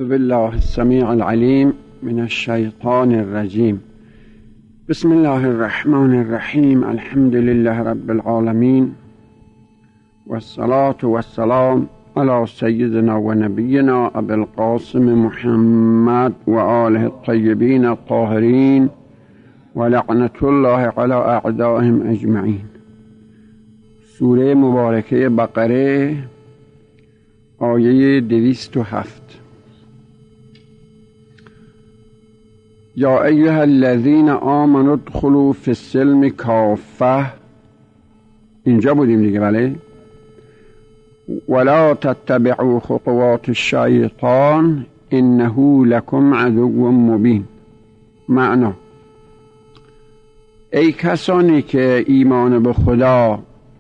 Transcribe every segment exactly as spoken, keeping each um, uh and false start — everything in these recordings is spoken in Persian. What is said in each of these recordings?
بالله السميع العليم من الشيطان الرجيم. بسم الله الرحمن الرحيم. الحمد لله رب العالمين، والصلاة والسلام على سيدنا ونبينا أبي القاسم محمد وآله الطيبين الطاهرين، ولعنة الله على أعدائهم أجمعين. سوره مبارکه بقره آیه دویست و هفت. یا ایها الذین آمنوا ادخلوا فی السلم کافه. اینجا بودیم دیگه، بله. ولا تتبعوا خطوات الشیطان انه لکم عدو مبین. معنا: ای کسانی که ایمان به خدا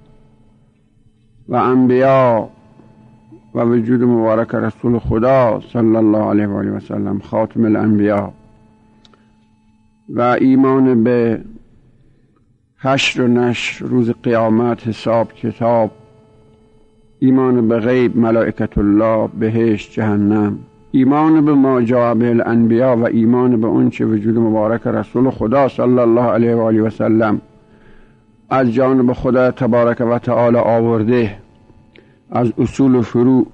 و انبیا و وجود مبارک رسول خدا صلی الله علیه و آله و سلم خاتم الانبیا و ایمان به حشر و نشر، روز قیامت، حساب کتاب، ایمان به غیب، ملائکت الله، بهشت، جهنم، ایمان به ما جاء به الانبیا و ایمان به اون چه وجود مبارک رسول خدا صلی الله علیه و آله و سلم از جانب خدا تبارک و تعالی آورده از اصول و فروع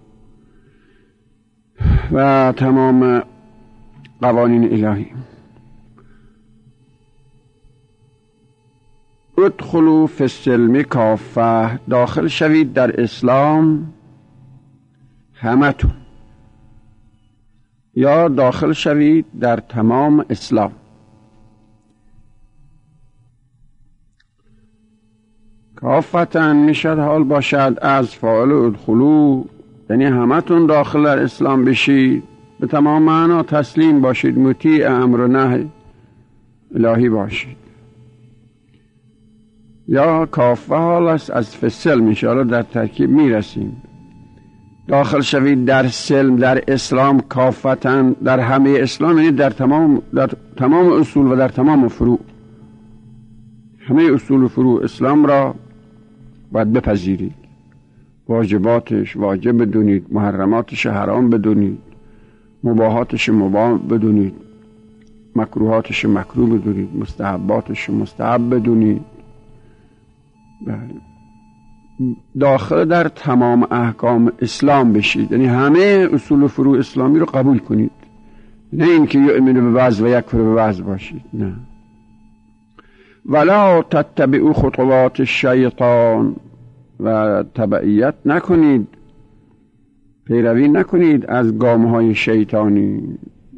و تمام قوانین الهی. ادخلوا فی السلم کافه، داخل شوید در اسلام همتون، یا داخل شوید در تمام اسلام. کافتن میشد حال باشد از فاعل ادخلوا، یعنی همتون داخل در اسلام بشید، به تمام معنا تسلیم باشید، مطیع امر و نهی الهی باشید. یا کافه حال است از فسلم، انشاءالله در ترکیب میرسیم. داخل شوید در سلم، در اسلام کافتن، در همه اسلام، یعنی در تمام در تمام اصول و در تمام فروع. همه اصول و فروع اسلام را باید بپذیرید، واجباتش واجب بدونید، محرماتش حرام بدونید، مباحاتش مباح بدونید، مکروهاتش مکروه بدونید، مستحباتش مستحب بدونید. داخل در تمام احکام اسلام بشید، یعنی همه اصول و فروع اسلامی رو قبول کنید، نه اینکه یؤمن به بعض و یکفر به بعض باشید، نه. ولا تتبعوا خطوات الشیطان، و تبعیت نکنید، پیروی نکنید از گامهای شیطانی.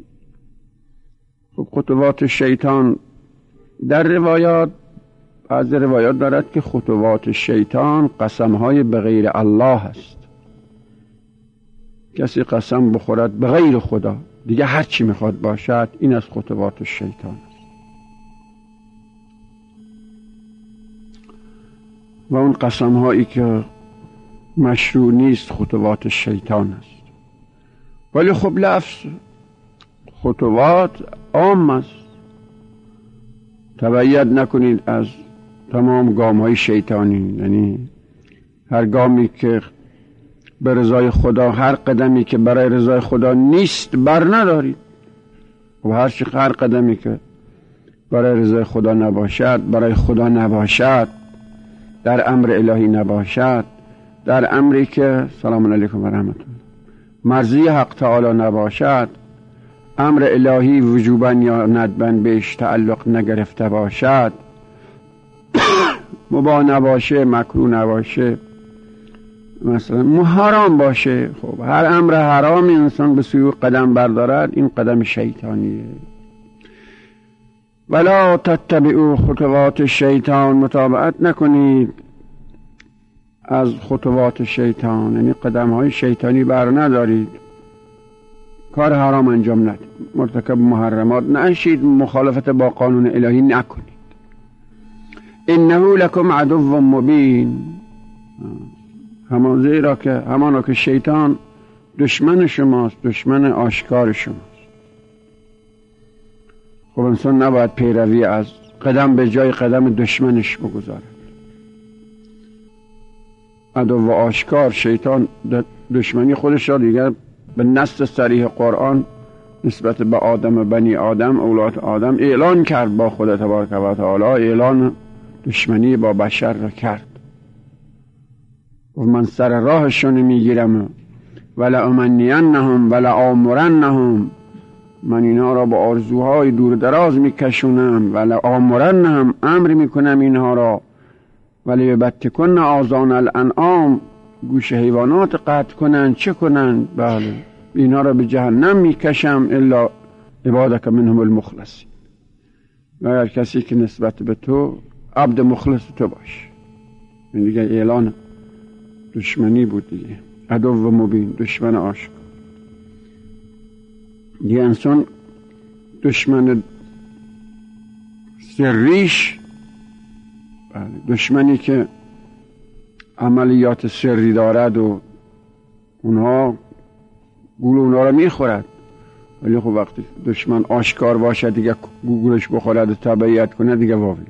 خب خطوات شیطان در روایات، از روایات دارد که خطوات شیطان قسمهای به غیر الله هست. کسی قسم بخورد به غیر خدا، دیگه هر چی میخواد باشد، این از خطوات شیطان است. و اون قسم هایی که مشروع نیست خطوات شیطان است. ولی خب لفظ خطوات عام است. تبعیت نکنید از تمام گام های شیطانی، یعنی هر گامی که به رضای خدا، هر قدمی که برای رضای خدا نیست بر ندارید. و هر چی هر قدمی که برای رضای خدا نباشد، برای خدا نباشد، در امر الهی نباشد، در امری که سلام علیکم و رحمت الله مرضی حق تعالی نباشد، امر الهی وجوبا یا ندبا بهش تعلق نگرفته باشد، مباح نباشه، مکروه نباشه، مثلا حرام باشه، خب هر امر حرام انسان به سوی قدم بردارد، این قدم شیطانیه. ولا تتبعوا خطوات الشیطان، متابعت نکنید از خطوات شیطان، یعنی قدم های شیطانی بر ندارید، کار حرام انجام ندید، مرتکب محرمات نشید، مخالفت با قانون الهی نکنید. انه لکم عدو مبین، همان زیرا که همانا که شیطان دشمن شماست، دشمن آشکار شماست. خب انسان نباید پیروی از قدم به جای قدم دشمنش بگذارد. عدو و آشکار، شیطان دشمنی خودش را دیگر به نص صریح قرآن نسبت به آدم و بنی آدم اولاد آدم اعلان کرد با خدا تبارک و تعالی، اعلان دشمنی با بشر را کرد و من سر راهشون میگیرم ولا امنینهم ولا آمرنهم، من اینا را با آرزوهای دور دراز میکشونم، ولا آمرنهم امر میکنم اینها را، ولی یبتکن آذان الانعام گوش حیوانات قطع کنن، چه کنن؟ بله اینا را به جهنم میکشم الا عبادک منهم المخلصین، مگر کسی که نسبت به تو عبد مخلص تو باش. این دیگه اعلان دشمنی بود دیگه، عدو و مبین، دشمن آشکار. دیگه انسان دشمن سریش، بله دشمنی که عملیات سری دارد و اونها گول اونها را میخورد، ولی خب وقتی دشمن آشکار باشد دیگه گولش بخورد و تبعیت کنه دیگه واویل.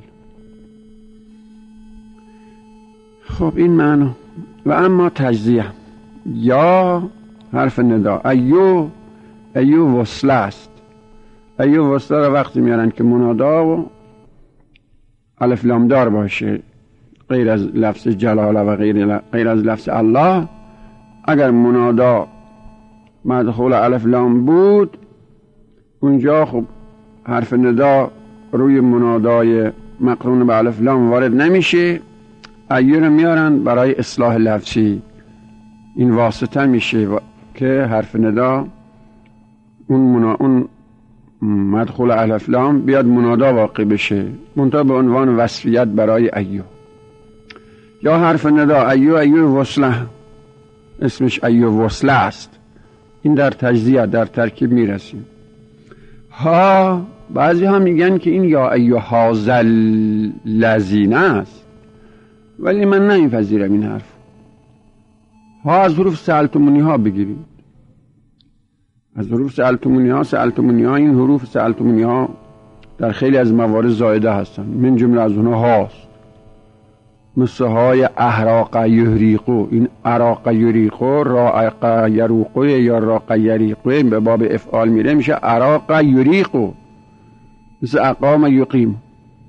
خب این معنی. و اما تجزیه یا حرف ندا، ایو ایو وصله است. ایو وصله را وقتی میارن که منادا و الف لام دار باشه، غیر از لفظ جلاله و غیر, غیر از لفظ الله. اگر منادا مدخول الف لام بود اونجا خب حرف ندا روی منادای مقرون به الف لام وارد نمیشه. ایو رو میارن برای اصلاح لفظی، این واسطه میشه و... که حرف ندا اون, منا... اون مدخول الف لام بیاد منادا واقع بشه، منتها به عنوان وصفیت برای ایو. یا حرف ندا ایو ایو وصله، اسمش ایو وصله است. این در تجزیه در ترکیب میرسیم. ها بعضی ها میگن که این یا ایو هازل لذینه است، ولی من نمیپذیرم این حرف. ها از حروف سألتمونی ها بگیرید، از حروف سألتمونی ها. سألتمونی ها این حروف سألتمونی ها در خیلی از موارد زائده هستن، من جمله از اونها هاست، مثل های احراق یحریقو. این اراق یحریقو راق یروقو یا راق یریقو به باب افعال میره میشه اراق یحریقو، مثل اقام یقیم.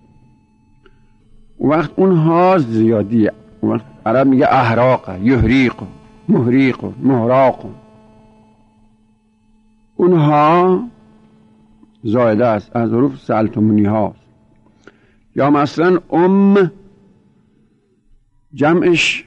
وقت اون ها زیادیه، وقت عرب میگه احراق یحریقو محریقو محراقو، اونها زائده است، از حروف سألتمونی هاست. یا مثلا ام جمعش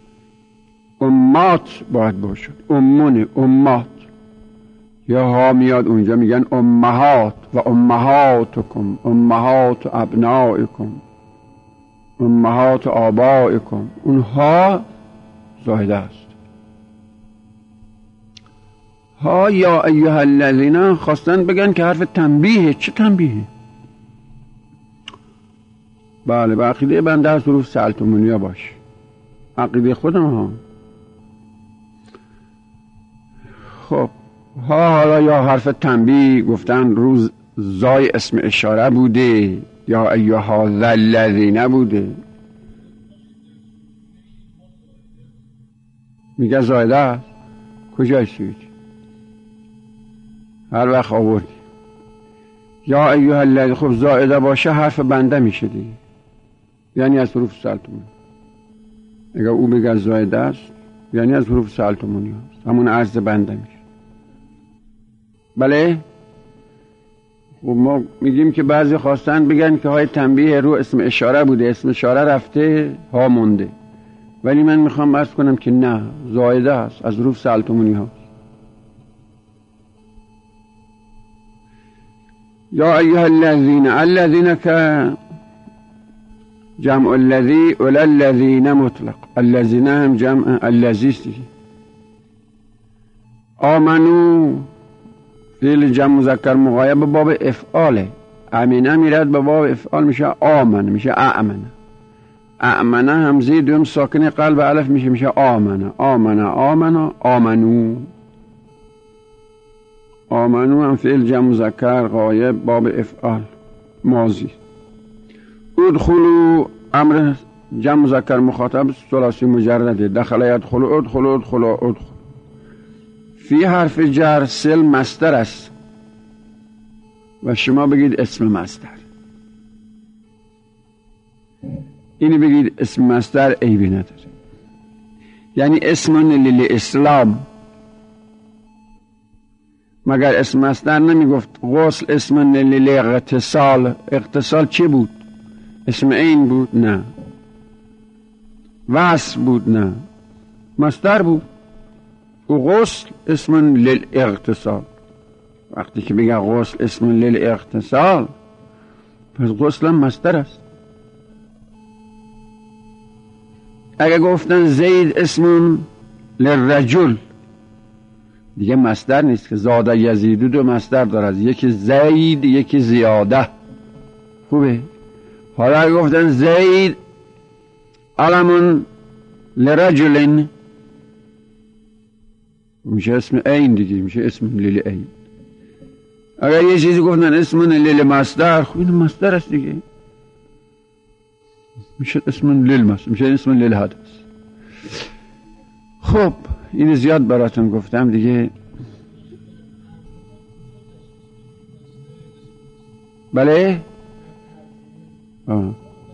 امات باید باشد، امون امات. یا ها میاد اونجا میگن امهات و امهاتکم امهات ابنائکم امهات آبائکم، اونها زائده است. ها یا ایها الذین خواستن بگن که حرف تنبیه. چه تنبیه؟ بله به عقیده بنده از حروف سألتمونی ها باش، عقیده خودم ها. خب ها حالا یا حرف تنبیه گفتن روز زای اسم اشاره بوده یا ایها الذین بوده، میگه زایده است. کجای سویت هر وقت آوردی یا ایها الذین، خب زائده باشه حرف بنده میشه دیگه، یعنی از حروف سألتمونی. اگر او بگه زائده است یعنی از حروف سألتمونی هست، همون عرض بنده میشه. بله خب ما میگیم که بعضی خواستن بگن که های تنبیه رو اسم اشاره بوده، اسم اشاره رفته ها مونده، ولی من میخوام عرض کنم که نه، زائده است، از حروف سألتمونی هست. یا ایها الذین، الذین که جمع الذی اول الذین مطلق، الذین هم جمع الذی است. آمنو فعل جمع مذکر مغایب به باب افعاله، امینه میرد به باب افعال میشه آمن، میشه اعمنه. اعمنه همزه دوم ساکن قلب الف میشه میشه آمنه آمنه آمنه آمنو. آمنو هم فعل جمع مذکر غایب باب افعال ماضی. ادخلوا امر جمع مذکر مخاطب ثلاثی مجرده، دخل یدخل ادخل ادخل ادخل. فی حرف جر سلم مصدر است و شما بگید اسم مصدر، اینی بگید اسم مصدر عیبی نداره. یعنی اسم للاسلام، مگر اسم مصدر نمیگفت غسل اسم للاغتسال؟ اغتسال چی بود؟ اسم عین بود؟ نه. وصف بود؟ نه. مصدر بود. و غسل اسم للاغتسال. وقتی که بگه غسل اسم للاغتسال، پس غسل هم مصدر است. اگه گفتن زید اسم للرجل، دیگه مصدر نیست که زاده یزیدو دو مصدر دارد، یکی زید یکی زیاده. خوبه؟ حالا اگه گفتن زید علم لرجل، میشه اسم عین دیگه، میشه اسم لیل عین. اگر یه چیزی گفتن اسم لیل مصدر، خب این مصدر است دیگه، میشه اسم لیل مصدر، میشه اسم لیل حدث. خب این زیاد براتون گفتم دیگه. بله آه.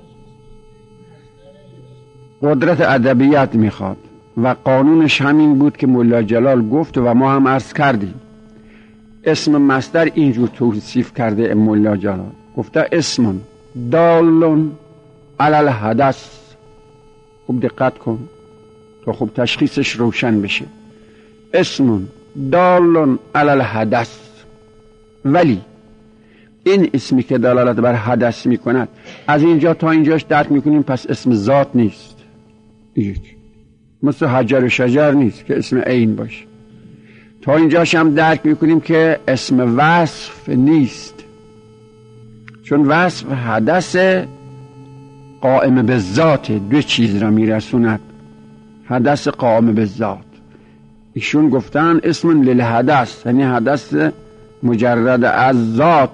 قدرت ادبیات میخواد و قانونش همین بود که مولا جلال گفت و ما هم عرض کردیم. اسم مصدر اینجور توصیف کرده مولا جلال، گفته اسم دال علی الحدث. خوب دقت کن تا خوب تشخیصش روشن بشه. اسم دال علی الحدث، ولی این اسمی که دلالت بر حدث میکند از اینجا تا اینجاش درک میکنیم پس اسم ذات نیست، یک مثل حجر و شجر نیست که اسم عین باشه. تا اینجاش هم درک میکنیم که اسم وصف نیست، چون وصف حدث قائم به ذات، دو چیز را میرسوند، حدث قائم به ذات. ایشون گفتن اسم للحدث، یعنی حدث مجرد از ذات.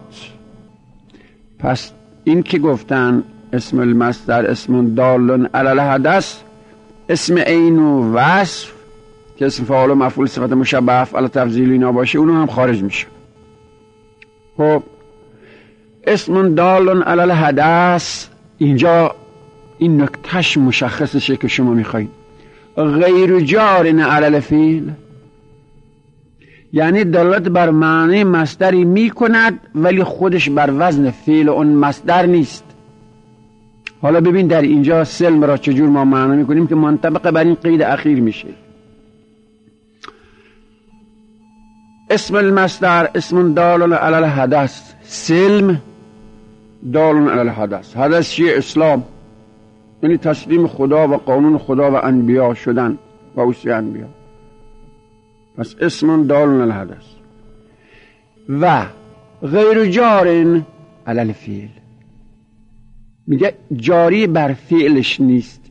پس این که گفتن اسم المصدر اسم دال علی الحدث، اسم عین و وصف که اسم فاعل و مفعول صفت مشبه افعال تفضیل اینا باشه، اونو هم خارج میشه. خب اسم دال علی الحدث، اینجا این نکتهش مشخصشه که شما میخواید. غیر جار علی الفعل، یعنی دلالت بر معنی مصدری میکند ولی خودش بر وزن فعل اون مصدر نیست. حالا ببین در اینجا سلم را چجور ما معنی میکنیم که منطبق بر این قید اخیر میشه. اسم المصدر اسم دال علی الحدث، سلم دال علی الحدث. حدث چیه؟ اسلام، یعنی تسلیم خدا و قانون خدا و انبیا شدن و اوصی انبیا. پس اسم دال علی الحدث. و غیر جار علی الفعل، میگه جاری بر فعلش نیست،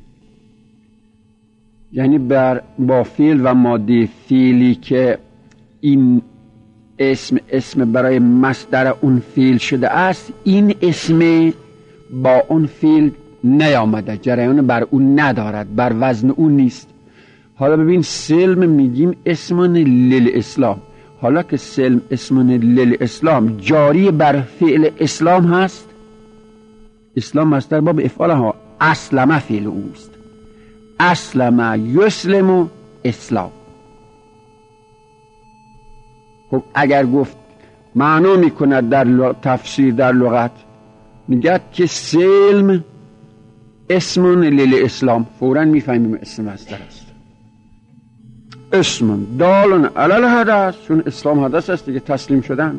یعنی بر با فعل و ماده فعلی که این اسم اسم برای مصدر اون فعل شده است، این اسم با اون فعل نیامده، جریان بر اون ندارد، بر وزن اون نیست. حالا ببین سلم میگیم اسم للاسلام، حالا که سلم اسم للاسلام جاری بر فعل اسلام هست، اسلام مصدر باب افعال ها، اسلم فعل اوست، اسلم یسلم اسلام. خب اگر گفت معنا میکند در تفسیر در لغت، میگه که سلم اسم للاسلام، فوراً میفهمیم اسم مصدر است. اسم دال علی الحدث، چون اسلام حدث است دیگه، تسلیم شدن.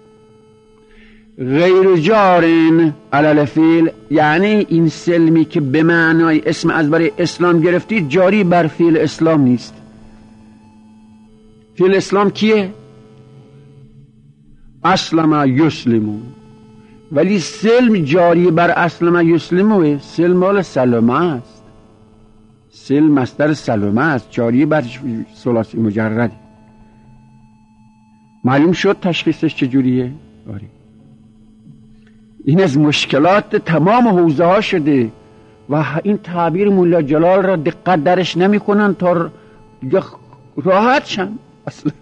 غیر جار علی الفعل، یعنی این سلمی که به معنای اسم از برای اسلام گرفتی جاری بر فعل اسلام نیست. فعل اسلام کیه؟ اسلم یسلمون. ولی سلم جاری بر اسلم یسلمه، سلم مال سلمه است، سلم مصدر سلمه است، جاری بر ثلاثی مجرد. معلوم شد تشخیصش چجوریه؟ آره. این از مشکلات تمام حوزه ها شده و این تعبیر مولا جلال را دقت درش نمی کنن تا راحت شن. اصلا.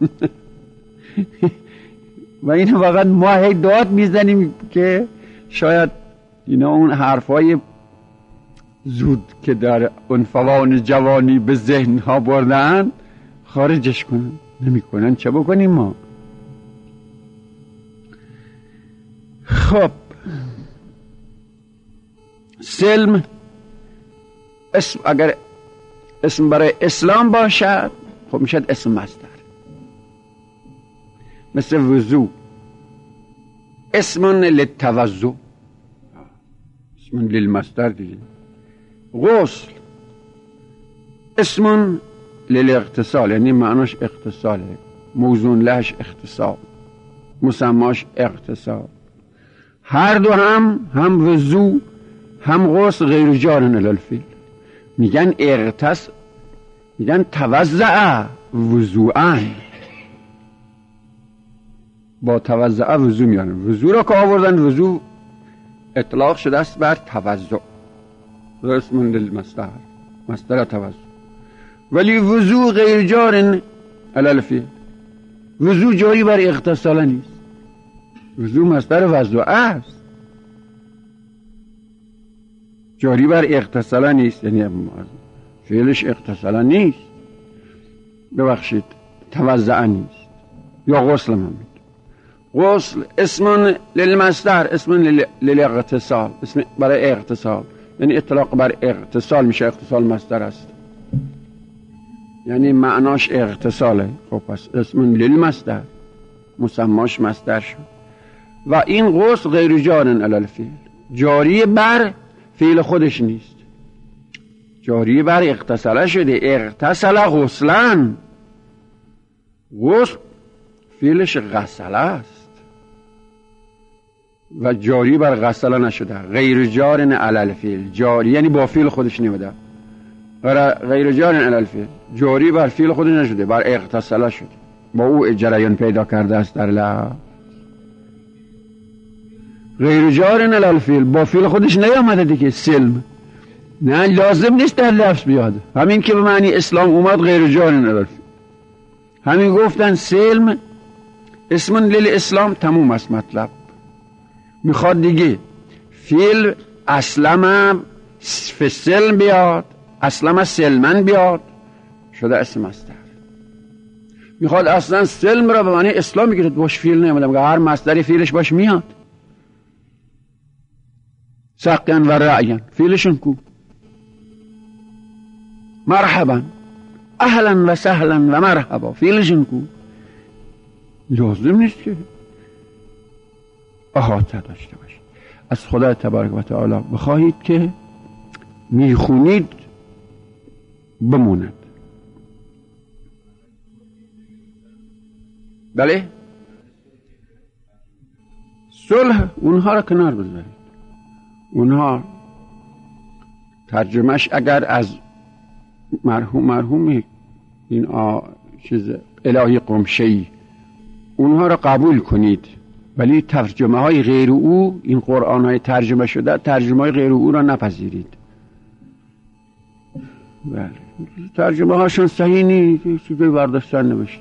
و این فقط ما هی داد میزنیم که شاید اینا اون حرفای زود که در عنفوان جوانی به ذهن ها بردن خارجش کنن. نمی کنن، چه بکنیم ما؟ خب سلم اسم، اگر اسم برای اسلام باشد خب میشد اسم مصدر، مثل وضو اسم للتوضع، اسم للمصدر دیگه. غسل اسم للاغتسال، یعنی معناش اغتساله، موزون لهش اغتسال، مسماش اغتسال. هر دو هم هم وضو هم غسل غیر جارن الالفیل. میگن اغتس، میگن توضع وضوعا، با توضع وضو میانن. وضو را که آوردن وضو اطلاق شده است بر توضع، اسم للمصدر، مصدر توضع. ولی وضو غیر جارن الالفیل، وضو جاری بر اغتسال نیست. وضو مصدر وضوع است، جاری بر اغتسال نیست، یعنی فعلش اغتسال نیست، ببخشید توضع نیست. یا غسل هم همین. غسل اسم للمصدر، اسم للاغتسال، اسم برای اغتسال، یعنی اطلاق بر اغتسال میشه. اغتسال مصدر است، یعنی معناش اغتساله. خب پس اسم للمصدر، مسماش مصدر شد. و این غسل غیر جارن علی الفعل، جاری بر فعل خودش نیست، جاری بر اغتساله شده. اغتسل غسلن، غسل فعلش غسله است و جاری بر غسله نشده. غیر جارن علی الفعل، جاری یعنی با فعل خودش نمیده. غیر جارن علی الفعل، جاری بر فعل خودش نشده، بر اغتساله شده، با او جریان پیدا کرده است در لفظ. غیر جارن علی الفعل، با فعل خودش نیامده دیگه. سلم نه لازم نیست در لفظ بیاد، همین که به معنی اسلام اومد غیر جارن علی الفعل. همین گفتن سلم اسم للاسلام، تموم است مطلب. میخواد دیگه فعل اسلم فسلم بیاد، اسلم سلمن بیاد، شده اسم مصدر. میخواد اصلا سلم را به معنی اسلام بگیرد، باش فعل نمیده، میگه هر مصدری فعلش باش میاد. سقیان و رعیان فعلشون کو. مرحبا اهلا و سهلا و مرحبا فعلشون کو. لازم نیست که احاطه داشته باشید. از خدا تبارک و تعالی بخواهید که میخونید بموند. بله صلح اونها را کنار بذارید. اونها ترجمهش اگر از مرحوم مرحوم این آ چیز الهی قمشه‌ای اونها را قبول کنید، ولی ترجمه های غیر او، این قرآن های ترجمه شده ترجمه های غیر او را نپذیرید. بله ترجمه هاشون صحیح نیست، چیزی برداشتن نوشتن.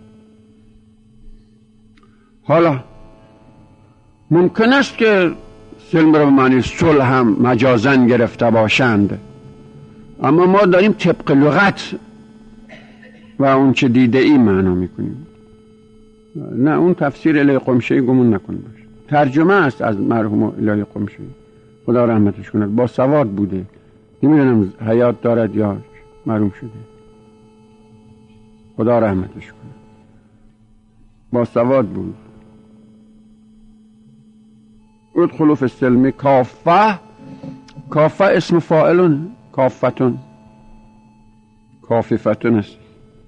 حالا ممکن است که سلم را به معنی صلح هم مجازن گرفته باشند، اما ما داریم طبق لغت و اون چه دیده ای معنا میکنیم. نه اون تفسیر الهی قمشه‌ای گمون نکن باشه، ترجمه است از مرحوم الهی قمشه‌ای، خدا رحمتش کند. با سواد بوده، نمیدونم حیات دارد یا محروم شده، خدا رحمتش کند. با سواد بود. ادخلوا فی السلم کافه، کافه اسم فاعلون، کافتون کاففتون است.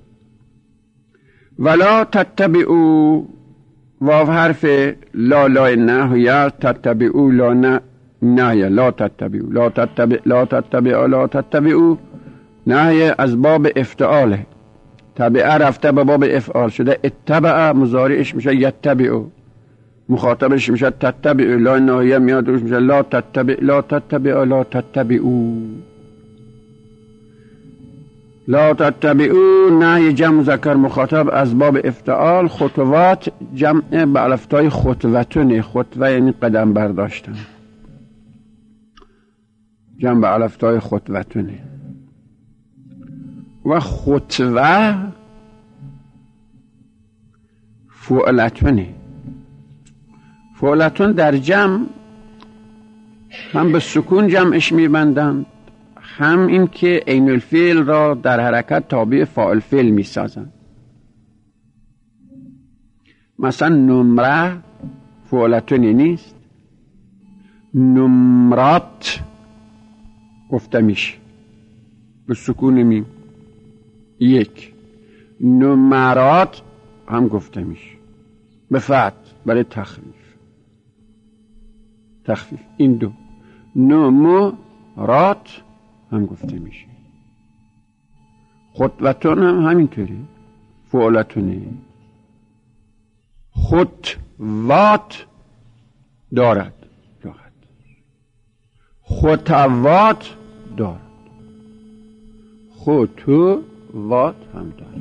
ولا تتبعوا، واو حرف لا لا نهیه، تتبعوا لا نه نهیه، لا تتبعوا لا تتبع لا تتبعوا لا تتبعوا نهیه از باب افتعاله. تبعه رفته به باب افعال شده. اتبع مضارعش میشه یتبعوا، مخاطبش میشه تتبع. لا نهیه میاد روش میشه لا تتبع لا تتبع لا تتبعوا. لا تتبعو نهی جمع مذکر مخاطب از باب افتعال. خطوات جمع به الفتای خطوتونه. خطوه یعنی قدم برداشتن، جمع به الفتای خطوتونه. و خطوه فعلتونه. فعلتون در جمع هم به سکون جمعش میبندند، هم این که عین الفعل را در حرکت تابع فاعل فعل میسازند. مثلا نمره فعلتونی نیست، نمرات گفته میشه به سکون میم. یک. نمرات هم گفته میشه به فتح برای تخفیف. تخفیف این دو. نمرات هم گفته میشه. خطوتون هم همینطوری فعلتونه. خطوات دارد دارد خطوات دارد خطوات هم دارد.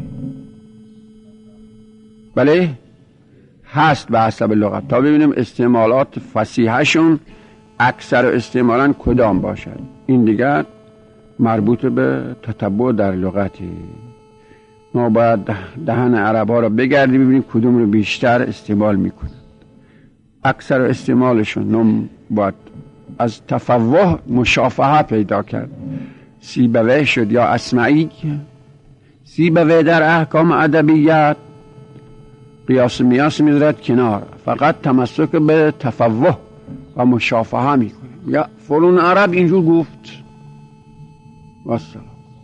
بله هست به حسب لغت. تا ببینیم استعمالات فصیحشون اکثر استعمالا کدام باشد. این دیگر مربوط به تتبع در لغتی. ما باید دهن عرب ها رو بگردیم ببینیم کدوم رو بیشتر استعمال میکنند. اکثر استعمالشون نم باید از تفوه مشافهه پیدا کرد. سیبویه شد یا اسمعی. سیبویه در احکام ادبیات قیاس میاس میذارد کنار، فقط تمسک به تفوه و مشافهه میکنه. یا فلان عرب اینجور گفت والسلام.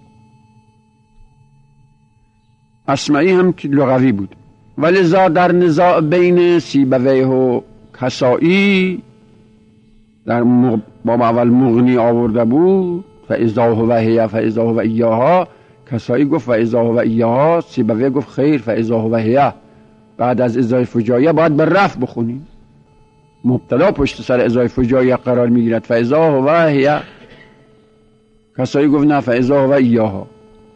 اسمعی هم که لغوی بود، ولذا در نزاع بین سیبویه و کسائی در باب اول مغنی آورده بود فاذا هو هی فاذا هو ایاها. کسائی گفت فاذا هو ایاها، سیبویه گفت خیر فاذا هو هی. بعد از ازای فجایه باید به رفع بخونیم. مبتدا پشت سر ازای فجایه قرار میگیرد فاذا هو هی. کسائی گفت نه فاذا هو ایاها.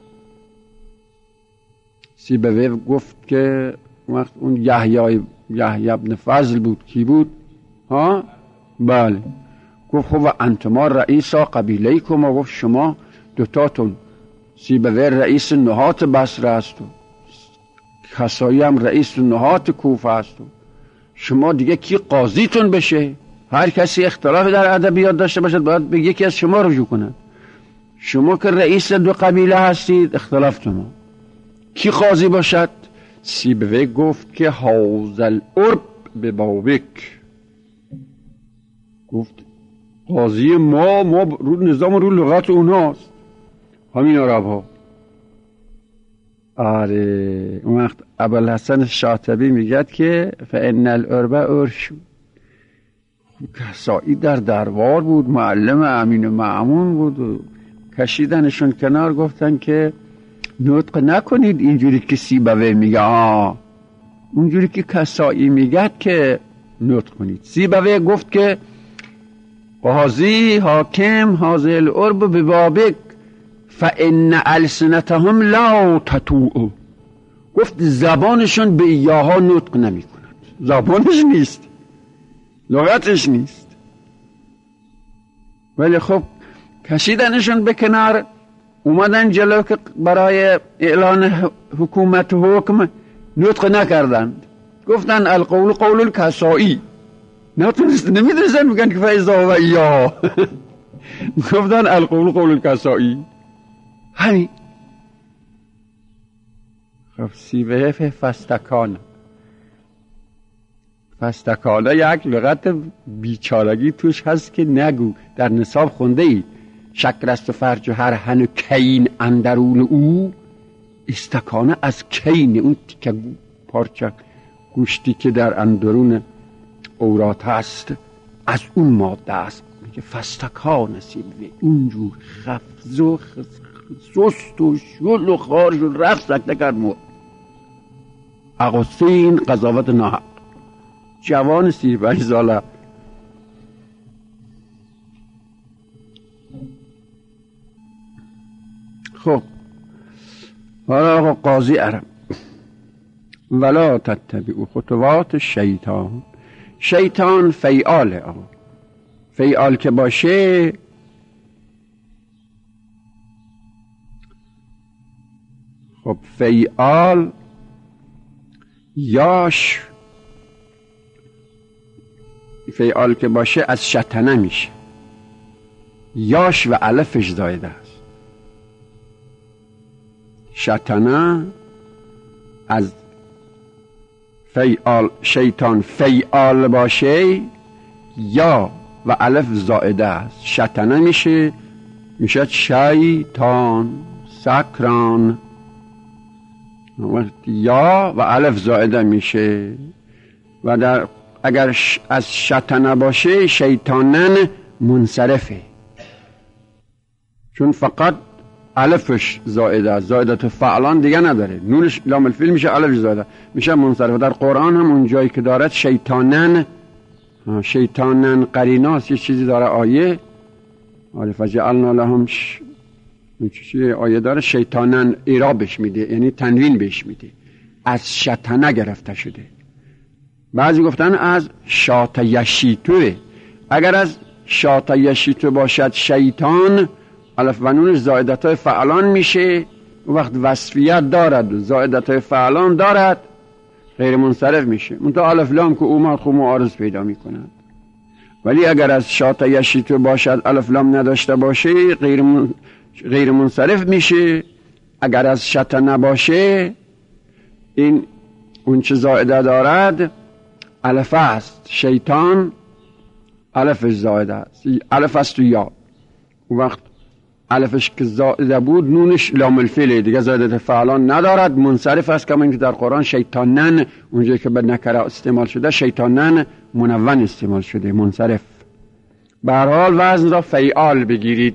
سیبویه گفت که وقت اون یحیی یحیی ابن فضل بود. کی بود؟ ها بله. گفت خب انتما رئیسا قبیله‌ایکم. گفت شما دوتاتون، سیبویه رئیس نهات بصره است و کسائی هم رئیس نهات کوفه است. شما دیگه کی قاضیتون بشه؟ هر کسی اختلاف در ادبیات داشته باشد باید به یکی از شما رجوع کنند. شما که رئیس دو قبیله هستید، اختلافتون کی قاضی باشد؟ سیبویه گفت که حوزل ارب به بابک. گفت قاضی ما ما رو نظام رو لغت اونهاست، همین عرب ها. آره اون وقت ابوالحسن شاطبی میگد که فان الارب ارشو. کسائی در دربار بود، معلم امین و مأمون بود و کشیدنشون کنار، گفتن که نطق نکنید اینجوری که سیبویه میگه، آه اونجوری که کسائی میگه که نطق کنید. سیبویه گفت که قاضی حاکم حاضر الارب به بابک فان السنتهم لا تطوع. گفت زبانشون به ایاها نطق نمی کند. زبانش نیست، لغتش نیست، ولی خب کشیدنشون به کنار، اومدن جلو که برای اعلان حکومت حکم نطق نکردند. گفتن القول قول الکسائی. نتونست نمیدونستن میگن که فاذا و ایاها. گفتن القول قول الکسائی. همین. خب سیبویه فستکان. فستکانه یک لغت بیچارگی توش هست که نگو. در نصاب خونده ای شکر است و فرج و هر هن و کین اندرون او. استکانه از کین، اون تیکه پارچه گوشتی که در اندرون اورات هست، از اون ماده است. میگه فستکان سیبویه اونجور خفز و سست و شل و خارج و رفت سکته کرد مورد. اغسطین قضاوت ناحق. جوان سی پنج ساله. خب حالا آقا قاضی عرب ولا تتبعوا خطوات شیطان. شیطان فعاله. آقا فعال که باشه خب فعال یاش فعال که باشه از شطنه میشه، یاش و الفش زایده است. شطنه از فعال، شیطان فعال باشه یا و الف زائده است، شطنه میشه، میشه شیطان سکران. یا و الف زائده میشه و در اگر از شطنه باشه شیطانن منصرفه، چون فقط الفش زائده است، زائدت فعلان دیگه نداره، نونش لام الفیل میشه، الفش زائده میشه منصرف. در قرآن هم اون جایی که دارد شیطانن، شیطانن قریناست، یه چیزی داره آیه آره فجعلنا لهم ش... چیزی آیه داره شیطانن اعرابش میده، یعنی تنوین بهش میده، از شطنه گرفته شده. بعضی گفتن از شاط یشیتوه. اگر از شاط یشیتو باشد شیطان، الف و نونش زائدتای فعلان میشه، وقت وصفیت دارد زائدتای فعلان دارد غیر منصرف میشه. منتها الف لام که اومد خب معارض پیدا میکند. ولی اگر از شاط یشیتو باشد الف لام نداشته باشه غیر من... غیر منصرف میشه. اگر از شطنه نباشه این اون چه زائده دارد الف است، شیطان الفش زائده است، الف است تو یا. اون وقت الفش که زائده بود نونش لام الفیله دیگه، زائده فعلان ندارد، منصرف است. کما اینکه در قرآن شیطانن اونجایی که به نکره استعمال شده شیطانن منون استعمال شده، منصرف. به هر حال وزن را فعال بگیرید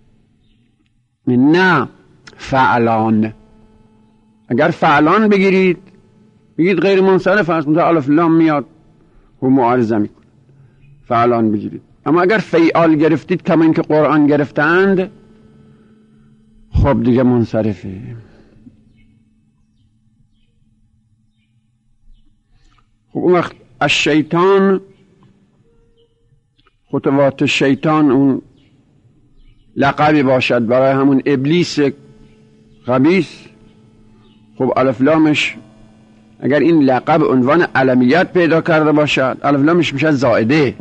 نه فعلان. اگر فعلان بگیرید بگید غیر منصرف است، مثلا الف لام میاد و معارضه میکنه، فعلان بگیرید. اما اگر فعال گرفتید کما اینکه قرآن گرفتند خب دیگه منصرفه. خب اون وقت از شیطان، خطوات شیطان اون لقبی باشد برای همون ابلیس خبیث. خب الف لامش اگر این لقب عنوان علمیت پیدا کرده باشد الف لامش میشه زائده،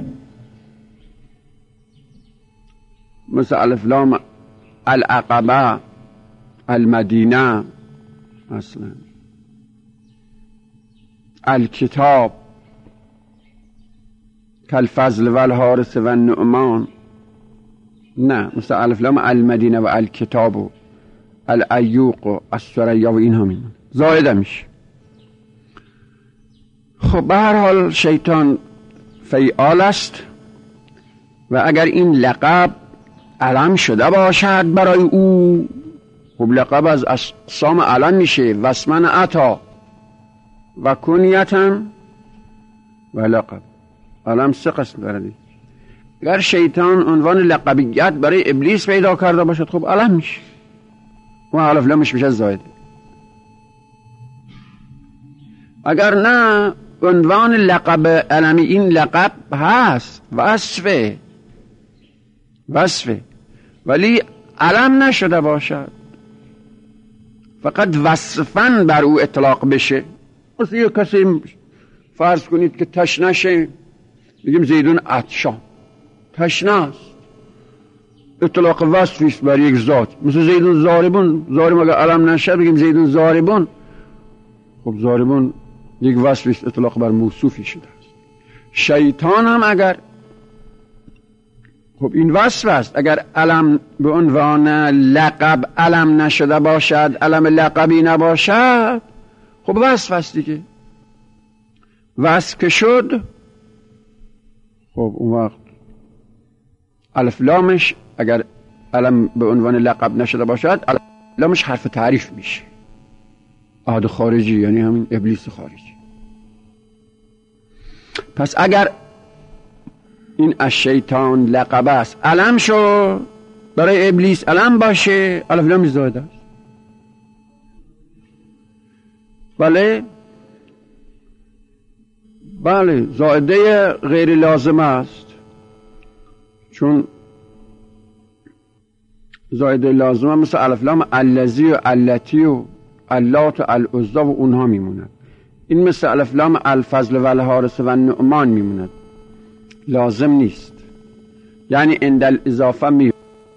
مثل الف لام العقبه، المدینه، مثلا الکتاب، کالفضل و الحارث و النعمان. نه مثل الف لام المدینه و الکتاب و الایوق و الثریا و این همین زائده میشه. خب به هر حال شیطان فعال است و اگر این لقب علم شده باشد برای او، خب لقب از اقسام علم میشه، واسمن عطا و کنیتن و لقب. علم سه قسم داره. اگر شیطان عنوان لقبیت برای ابلیس پیدا کرده باشد خب علم میشه و الف لامش میشه زائده. اگر نه عنوان لقب علمی، این لقب هست وصفه وصفه ولی علم نشده باشد، فقط وصفاً بر او اطلاق بشه. مثل یک کسی فرض کنید که تشنه شه بگیم زیدون عطشان، تشنه است، اطلاق وصفیست بر یک ذات. مثل زیدون زاربون، زاربون اگر علم نشه بگیم زیدون زاربون، خب زاربون یک وصفیست، اطلاق بر موصوفی شده است. شیطان هم اگر خب این وصف است، اگر علم به عنوان لقب علم نشده باشد، علم لقبی نباشد، خب وصف است دیگه. وصف که شد خب اون وقت الف لامش اگر علم به عنوان لقب نشده باشد الف لامش حرف تعریف میشه، احد خارجی، یعنی همین ابلیس خارجی. پس اگر این از شیطان لقب است علم شو برای ابلیس علم باشه، الف لام زائده است. بله بله زائده غیر لازم است، چون زائده لازمه مثل الف لام الذی و التی و اللات و العزی و اونها میموند. این مثل الف لام الفضل و الحارث و النعمان میموند، لازم نیست. یعنی عند الاضافه می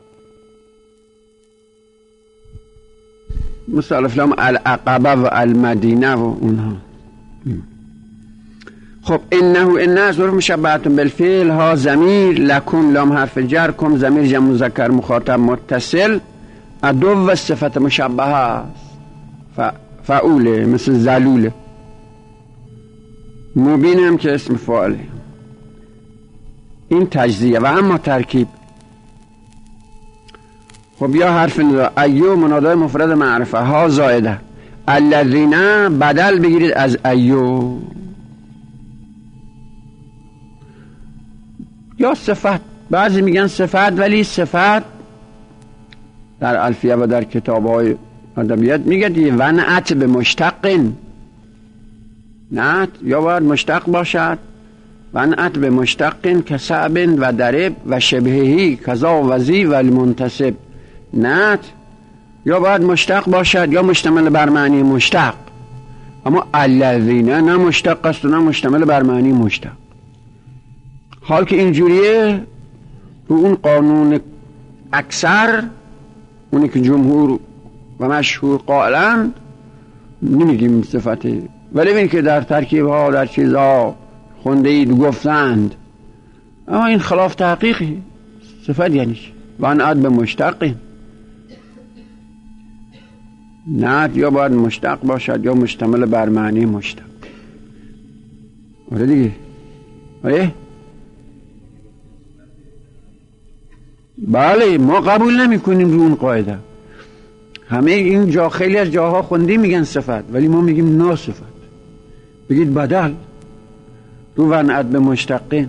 مثل الف لام العقبه و المدینه و اونها. خب انه ان ظرف مشبهه بالفعل، ها ضمیر، لکم لام حرف جر، کم ضمیر جمع مذکر مخاطب متصل، ادو و صفت مشبهه است، فعوله مثل ذلوله. مبین هم که اسم فاعله. این تجزیه. و اما ترکیب، خب یا حرف ندا، ایو منادای مفرد معرفه، ها زائده، الذین بدل بگیرید از ایو، یا صفت. بعضی میگن صفت، ولی صفت در الفیه و در کتاب‌های ادبیات میگه دیگه ونعت به مشتقین، نعت یا باید مشتق باشد، ونعت به مشتقین که صعب و درب و شبههی کذا وزی و المنتصب. نعت یا باید مشتق باشد یا مشتمل بر معنی مشتق، اما الذین نه مشتق است و نه مشتمل بر معنی مشتق. حال که اینجوریه، رو اون قانون اکثر، اونی که جمهور و مشهور قائلند، نمیگیم صفته، ولی ببین که در ترکیب ها در چیزها خونده اید گفتند، اما این خلاف تحقیقی. صفت یعنی چی؟ ونعت به مشتقی، نعت یا باید مشتق باشد یا مشتمل بر معنی مشتق. آره دیگه. آره بله، ما قبول نمی کنیم رو اون قاعده. همه این جا خیلی از جاها خوندی میگن صفت، ولی ما میگیم نا صفت. بگید بدل رو ونعت به مشتقین.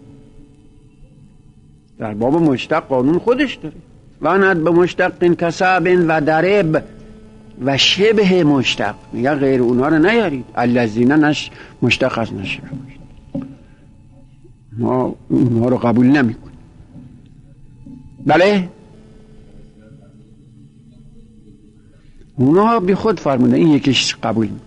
در باب مشتق قانون خودش داره، ونعت به مشتقین کسبن و درب و شبه مشتق. میگه غیر اونها رو نیارید، الذین نش مشتق از نشبه مشتق، ما اونها رو قبول نمی کنیم. بله اونها بی خود فرمودن، این یکیش قبول میکنه.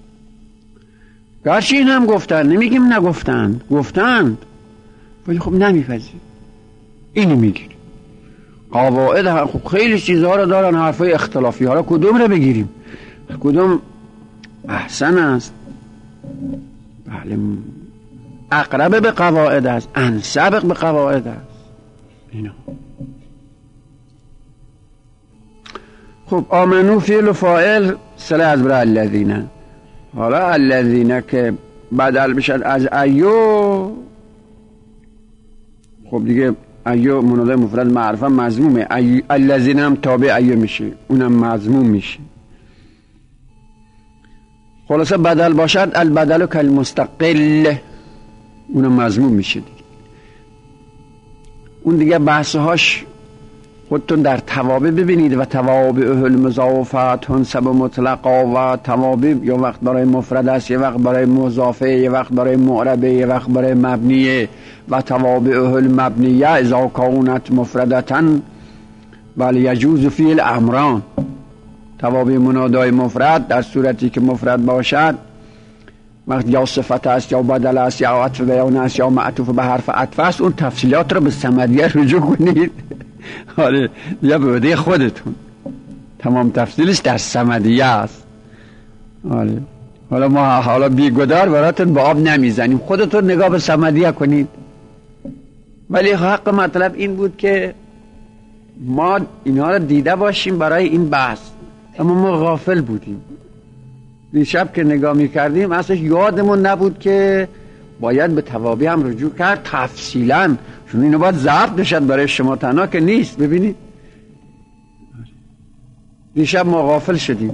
گرچه این هم گفتن، نمیگیم نگفتند، گفتند، ولی خب نمیپذیر. اینو میگیریم. قواعد هم خب خیلی چیزها رو دارن، حرفای اختلافی ها رو کدوم رو بگیریم؟ کدوم احسن است؟ بله اقرب به قواعد است، انسبق به قواعد است. اینا خب آمنو فعل و فاعل صله از برای الذین. حالا الذین که بدل بشد از ایو، خب دیگه ایو منادای مفرد معرفه مضمومه، الذین هم تابع ایو میشه، اونم مضموم میشه. خلاصه بدل باشد البدل کل مستقل، اونم مضموم میشه دیگه. اون دیگه بحثهاش خودتون در توابع ببینید، و توابع المضافه تنصب مطلقا، و توابع یا وقت برای مفرد است، یه وقت برای مضافه، یه وقت برای معربه، یه وقت برای مبنیه. و توابع المبنیه اذا کانت مفردتا بل یجوز فی الامران. توابع منادای مفرد در صورتی که مفرد باشد، وقت یا صفت است یا بدل است یا عطف بیان است یا معطوف به حرف عطف است، اون تفصیلات رو به صمدیه رجوع کنید. آره یا به عهده خودتون، تمام تفصیلش در صمدیه است. آره حالا ما حالا بیگدار براتون با آب نمیزنیم، خودتون نگاه به صمدیه کنید. ولی حق مطلب این بود که ما اینها رو دیده باشیم برای این بحث، اما ما غافل بودیم. دیشب که نگاه میکردیم اصلا یادمون نبود که باید به توابع هم رجوع کرد تفصیلا، چون اینو باید ضبط بشد برای شما تنها که نیست. ببینید دیشب ما غافل شدیم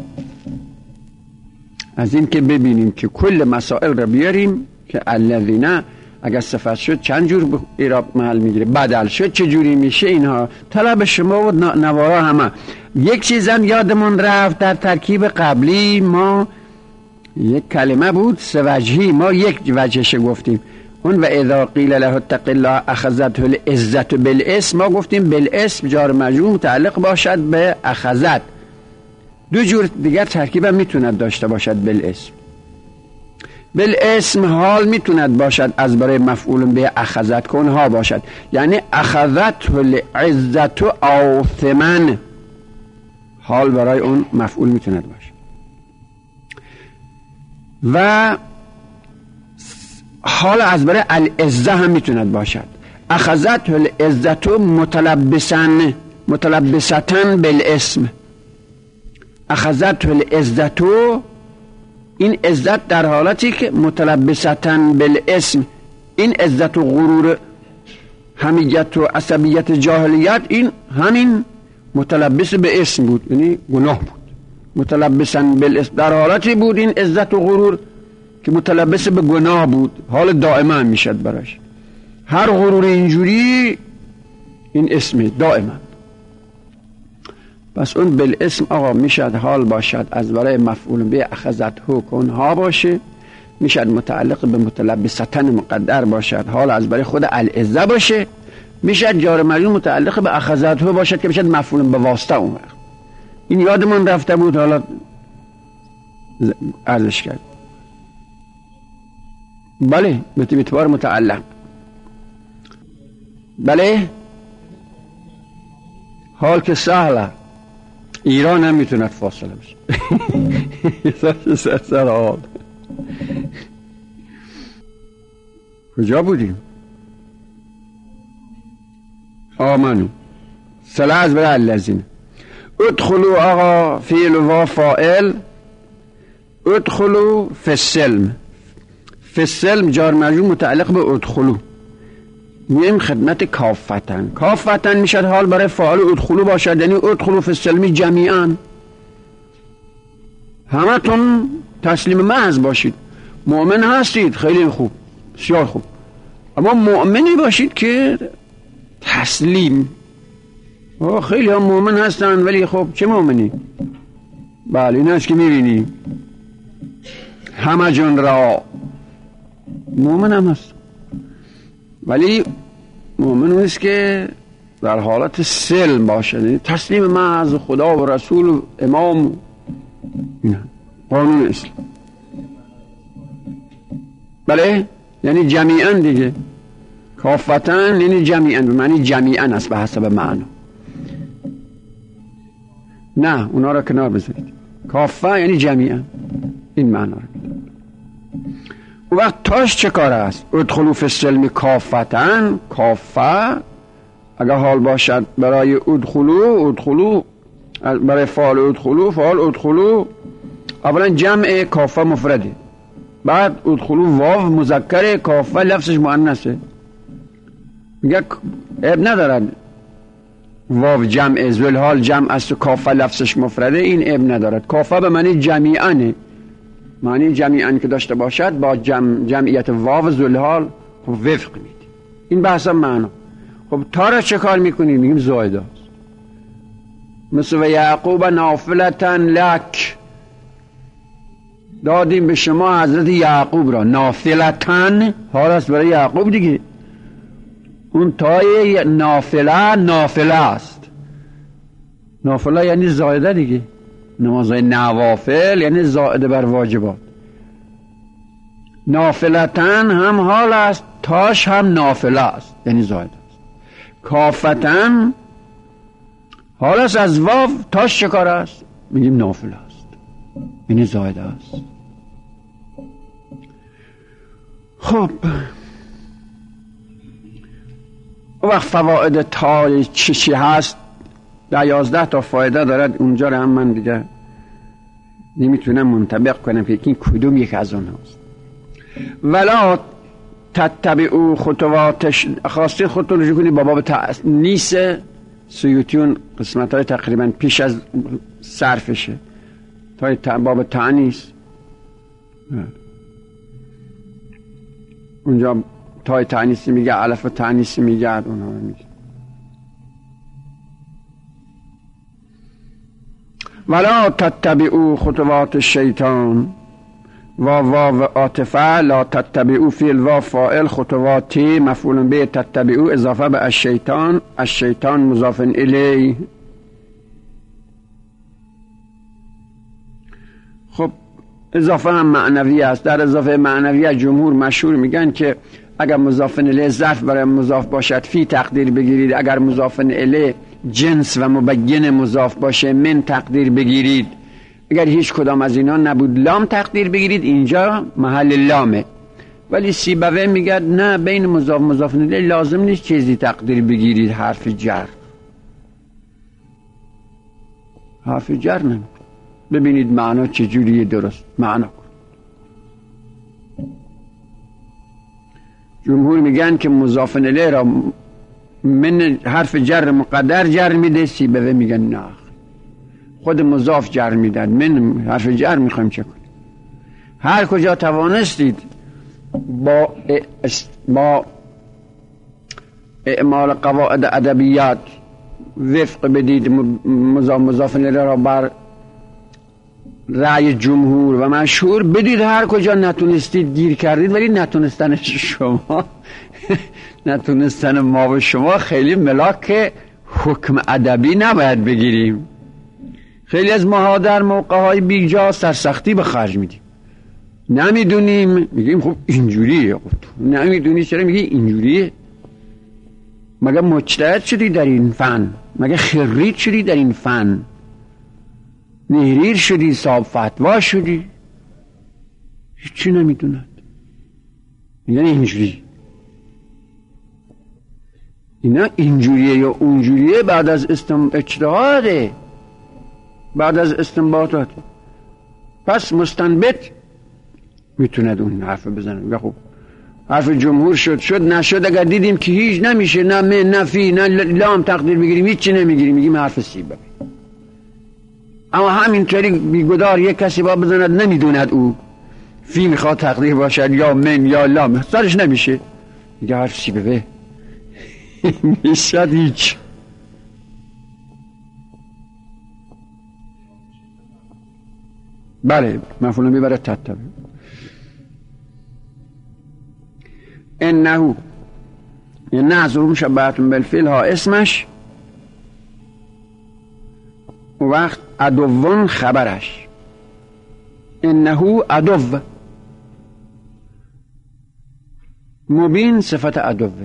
از این که ببینیم که کل مسائل رو بیاریم که الذین اگر صفت شد چند جور به اعراب محل میگیره، بدل شد چه جوری میشه، اینها طلب شما و نوارا همه. یک چیزم یادمون رفت، در ترکیب قبلی ما یک کلمه بود سه وجهی، ما یک وجهش گفتیم. اون و اذا قیل له اتق الله اخذته العزت بالاسم، ما گفتیم بالاسم جار مجرور متعلق باشد به اخذت. دو جور دیگر ترکیب هم میتوند داشته باشد بالاسم. بالاسم حال میتوند باشد از برای مفعول به اخذت کن ها باشد، یعنی اخذته العزت آثمن، حال برای اون مفعول میتوند باشد. و حال از برای العزه هم میتوند باشد. اخذته العزت متلبسن متلبستن بالاسم، اخذته العزت، این عزت در حالتی که متلبستن بالاسم، این عزت و غرور حمیت و عصبیت جاهلیت این همین متلبس به اسم بود، یعنی گناه بود. متلبسن بالاسم در حالتی بود این عزت و غرور که متلبس به گناه بود، حال دائما میشد براش. هر غرور اینجوری این اسم دائما. پس اون بالاسم آقا میشد حال باشد از برای مفعول به اخذته کنها باشه، میشد متعلق به متلبستن مقدر باشد حال از برای خود العزه باشه، میشد جار مجرور متعلق به اخذته باشد که میشد مفعول به واسطه اون وقت. این یادمون رفته بود، حالا عرضش کرد. بله به اعتبار متعلق. بله حال که سهله، ایران هم میتوند فاصله بشه. سر سر حال کجا بودیم؟ آمنو سله از برای الذین. ادخلو آقا فعل و فاعل، ادخلو فی السلم، فی السلم جار مجرور متعلق به ادخلو، میایم خدمت کافتن. کافتن میشد حال برای فاعل ادخلو باشد، یعنی ادخلو فی السلم جمیعا، همه تون تسلیم محض باشید. مؤمن هستید خیلی خوب بسیار خوب، اما مؤمنی باشید که تسلیم. خیلی هم مؤمن هستن ولی خب چه مؤمنی؟ بله این هست که میبینی همه جن را مؤمن هم هست، ولی مؤمن نیست که در حالت سلم باشه، تسلیم محض خدا و رسول و امام، این قانون اسلام. بله یعنی جمیعا دیگه، کافتن یعنی جمیعا، به معنی جمیعا است به حسب معنا. نه اونا را کنار بذارید، کافه یعنی جمیعا، این معنا را. اون وقت تاش چه کار است؟ ادخلو فی السلم کافتن، کافه اگر حال باشد برای ادخلو، ادخلو برای فعال ادخلو، فعال ادخلو اولا جمع کافه مفرده، بعد ادخلو واو مذکر، کافه لفظش مؤنثه. میگه عیب ندارد واو جمع ذوالحال جمع است و کافه لفظش مفرده، این عیب ندارد. کافه به معنی جمیعانه، معنی جمیعا که داشته باشد با جمع جمعیت واو ذوالحال خب وفق میده. این بحث معنا. خب تا را چه کار میکنیم؟ میگیم زائده است. مثل و یعقوب نافلتن لک، دادیم به شما حضرت یعقوب را، نافلتن حال است برای یعقوب دیگه. اون تای نافله نافله است، نافله یعنی زائده دیگه، نمازهای نوافل یعنی زائده بر واجبات. نافلتن هم حال است، تاش هم نافله است یعنی زائده است. کافتن حال است از واو، تاش چه کار است؟ میگیم نافله است یعنی زائده است. خب وقت فواید تا چی چی هست؟ در یازده تا فایده دارد، اونجا رو هم من دیگه نمیتونم منطبق کنم که این کدوم یک از اون هست. ولا تتبعوا خطواتش، خواستی خودتون رجوع کنی با باب تأنیس سیوطیون، قسمت های تقریبا پیش از صرفشه تا باب تأنیس، اونجا تای تأنیسی میگه، علف تأنیسی میگه، اونها میگه. ولا تتبعوا خطوات الشیطان، و واو عاطفه لا تتبعو فی الواو فاعل خطواتی مفعول به تتبعو اضافه به الشیطان الشیطان مضاف الیه. خب اضافه هم معنوی است. در اضافه معنوی جمهور مشهور میگن که اگر مضاف الیه ظرف برای مضاف باشد فی تقدیر بگیرید، اگر مضاف الیه جنس و مبین مضاف باشه من تقدیر بگیرید، اگر هیچ کدام از اینا نبود لام تقدیر بگیرید، اینجا محل لامه. ولی سیبوی میگه نه، بین مضاف مضاف الیه لازم نیست چیزی تقدیر بگیرید، حرف جر حرف جر نه. ببینید معنا چجوریه، درست معنا کن. جمهور میگن که مضاف الیه را من حرف جر مقدر جر میده، سیبوی میگن نه، خود مضاف جر میدن، من حرف جر میخوایم چه کنیم. هر کجا توانستید با با اعمال قواعد ادبیات وفق بدید مضاف مضاف الیه را بر رأی جمهور و مشهور بدید. هر کجا نتونستید گیر کردید، ولی نتونستن شما نتونستن ما و شما خیلی ملاک حکم ادبی نباید بگیریم. خیلی از ماها در موقع‌های بیجا سرسختی به خرج میدیم، نمیدونیم میگیم خب اینجوریه. خب نمیدونی چرا میگی اینجوریه؟ مگه مجتهد شدی در این فن؟ مگه خرید شدی در این فن؟ نهریر شدی، صاحب فتوا شدی؟ هیچی نمیدوند، میگن اینجوری. اینا اینجوریه یا اونجوریه بعد از استم اجتهاده، بعد از استنباطات. پس مستنبط میتوند اون حرف بزنه. خب حرف جمهور شد شد، نشد اگر دیدیم که هیچ نمیشه، نه من نه فی نه لام تقدیر بگیریم، هیچی نمیگیریم، میگیم حرف سیبه. اما همینطوری بیگدار یک کسی با بزند نمیدوند او فی میخواد تقدیر باشد یا من یا لام، سرش نمیشه، میگه حرف سیبه میشد هیچ. بله مفعول میبره تتبع. انه انه از روم شبهتون بالفعل ها اسمش و وقت عدوون خبرش. انه عدو مبین صفت عدوه.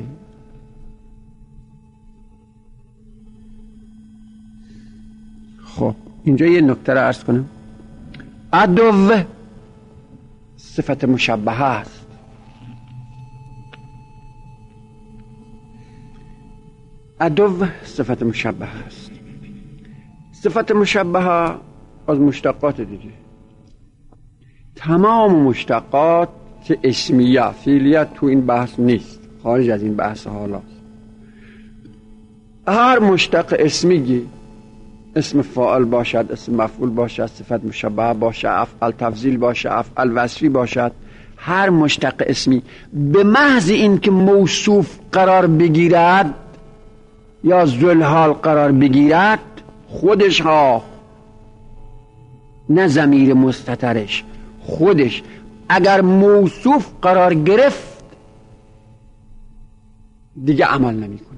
خب اینجا یه نکته را عرض کنم. عدو صفت مشبهه است. عدو صفت مشبهه است. صفت مشبهه از مشتقات دیگه. تمام مشتقات اسمیه فعلیه تو این بحث نیست، خارج از این بحث حالاست. هر مشتق اسمی، اسم فاعل باشد، اسم مفعول باشد، صفت مشبهه باشد، افعل تفضیل باشد، افعل وصفی باشد، هر مشتق اسمی به محض این که موصوف قرار بگیرد یا ذوالحال قرار بگیرد، خودش ها نه ضمیر مستترش، خودش اگر موصوف قرار گرفت دیگه عمل نمی کنه،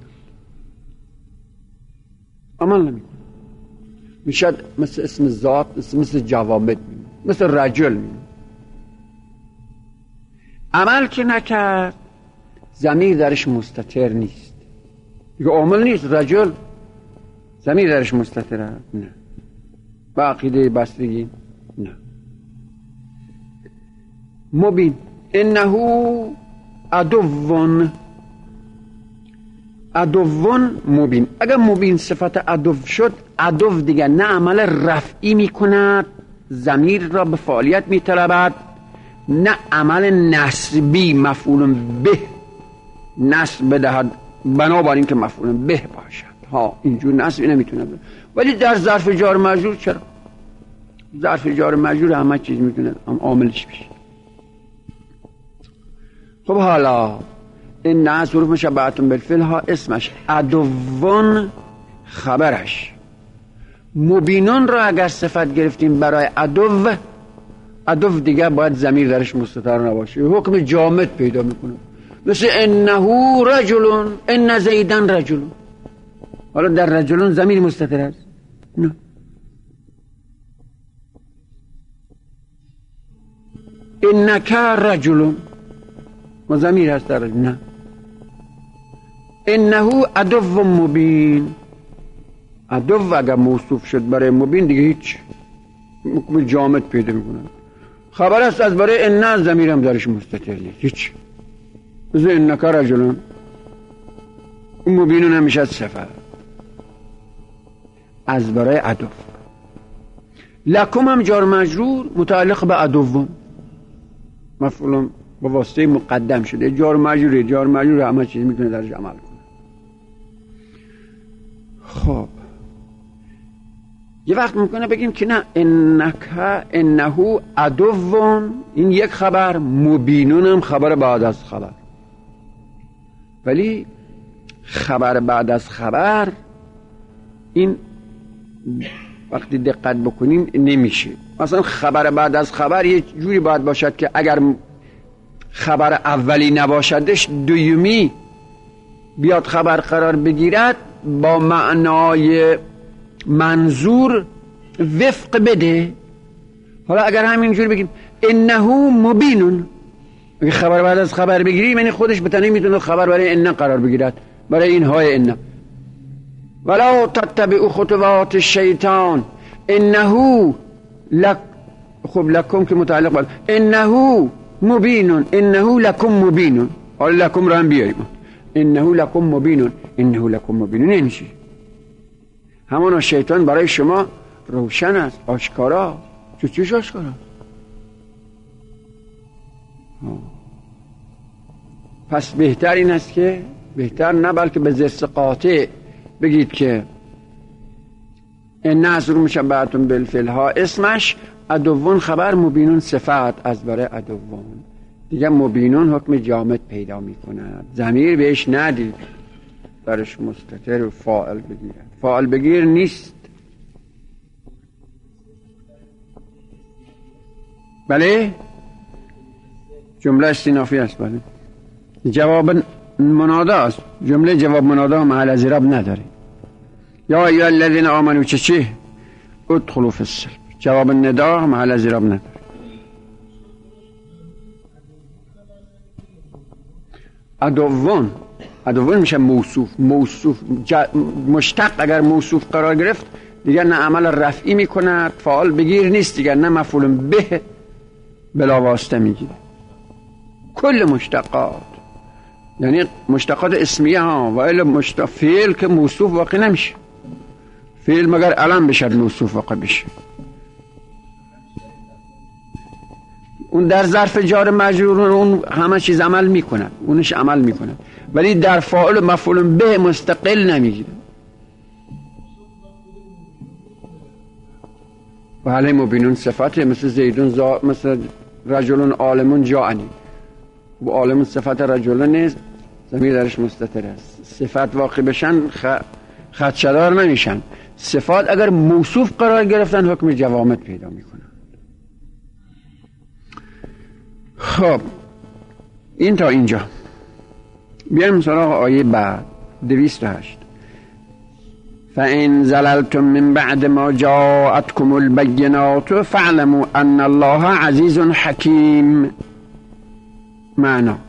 عمل نمی کنه. میشد مثل اسم ذات، مثل جوامد، مثل رجل. عمل که نکرد ضمیر درش مستتر نیست، دیگه عامل نیست. رجل ضمیر درش مستتره؟ نه. با عقیده بصری نه. مبین انه عدوون، عدوون مبین. اگر مبین صفت عدو شد، عدو دیگه نه عمل رفعی میکند ضمیر را به فعالیت میطلبد، نه عمل نسبی مفعول به نسب بدهد بنابراین که مفعول به باشد. ها اینجور نسبی نمیتونه بده. ولی در ظرف جار مجرور چرا؟ ظرف جار مجرور همه چیز میتونه هم عاملش بشه. خب حالا این نه ظروف مشبهتون بالفعل ها اسمش، عدوون خبرش. مبینون را اگر صفت گرفتیم برای عدو، عدو دیگه باید ضمیر درش مستتر نباشه، حکم جامد پیدا میکنه، مثل انه رجل، ان زیدن رجل. حالا در رجلون ضمیر مستتر است؟ نه. انک رجل ما ضمیر هست در رجل؟ نه. انه عدو مبین، عدو اگر موصوف شد برای مبین دیگه هیچ حکم جامد پیدا میکنه. خبر است از برای ان ضمیر هم درش مستتر نیست، هیچ. مثل انک رجلون مبینون همیشه صفت از برای عدو. لکم هم جار مجرور متعلق به عدوون، مفعول با واسطه مقدم شده، جار مجرور جار مجرور همه چیز میتونه درش عمل کنه. خب یه وقت ممکنه بگیم که نه، انک انه عدوون این یک خبر، مبینون هم خبر بعد از خبر، ولی خبر بعد از خبر این وقتی دقت بکنیم نمیشه. مثلا خبر بعد از خبر یه جوری باید باشد که اگر خبر اولی نباشدش دویمی بیاد خبر قرار بگیرد، با معنای منظور وفق بده. حالا اگر همینجوری بگیم انه مبینون، اگه خبر بعد از خبر بگیریم یعنی خودش به تنهایی میتونه خبر برای ان قرار بگیرد، برای این های ان. ولا تتبعوا خطوات الشیطان انه لک، خب لکم که متعلق بود، انه مبینون، انه لکم مبینون. حالا لکم رو هم بیاریم، انه لکم مبینون، انه لکم مبینون نمیشه. همانا شیطان برای شما روشن است، آشکارا. چه چیش آشکارا؟ پس بهتر این است که، بهتر نه بلکه به زرس قاطع بگید که این نظر مشبهتون بالفعل ها اسمش، عدوون خبر، مبینون صفت از برای عدوون. دیگه مبینون حکم جامد پیدا میکند، ضمیر بهش ندید، برش مستتر و فاعل بگیرد. فاعل بگیر نیست. بله جمله استینافی است. بله جواب منادا است، جمله جواب منادا محل از اعراب نداره. یا ایها الذین آمنوا چه چه ادخلوا فی السلم، جواب ندا محل از اعراب نداره. عدوون، عدوون میشه موصوف، موصوف مشتق اگر موصوف قرار گرفت دیگر نه عمل رفعی میکند، فاعل بگیر نیست دیگر، نه مفعول به بلا واسطه میگیره. کل مشتقات یعنی مشتقات اسمیه ها، و الا مشتق فعل که موصوف واقع نمیشه. فعل مگر علم بشد موصوف واقع بشه. اون در ظرف جار مجرور اون همه چیز عمل میکنه، اونش عمل میکنه، ولی در فاعل مفعول به مستقل نمیگیره. و علی مبینون صفت مثل زیدون زا، مثل رجلون عالمون جاعنی. و عالمون صفت رجلون نیست، ضمیر درش مستتر است. صفت واقع بشن خ... خدشدار نمیشن. صفات اگر موصوف قرار گرفتن حکم جوامد پیدا میکنن. خب این تا اینجا. بیایم سراغ آیه بعد دویست و هشت. فَإِنْ زَلَلْتُمْ مِنْ بَعْدِ مَا جَاءَتْكُمُ الْبَيِّنَاتُ فَاعْلَمُوا أَنَّ اللَّهَ عَزِيزٌ حَكِيمٌ. معنا